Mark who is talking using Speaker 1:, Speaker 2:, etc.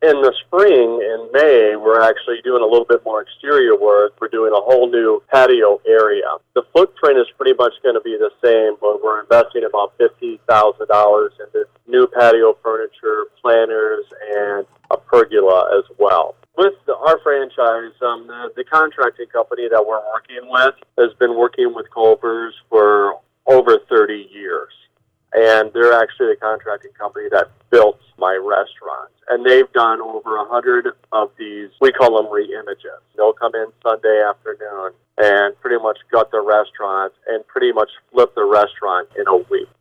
Speaker 1: In the spring, in May, we're actually doing a little bit more exterior work. We're doing a whole new patio area. The footprint is pretty much going to be the same, but we're investing about $50,000 into new patio furniture, planters, and a pergola as well. With our franchise, the contracting company that we're working with has been working with Culver's for over 30 years. And they're actually the contracting company that built my restaurant. And they've done over 100 of these, we call them re-images. They'll come in Sunday afternoon and pretty much gut the restaurant and pretty much flip the restaurant in a week.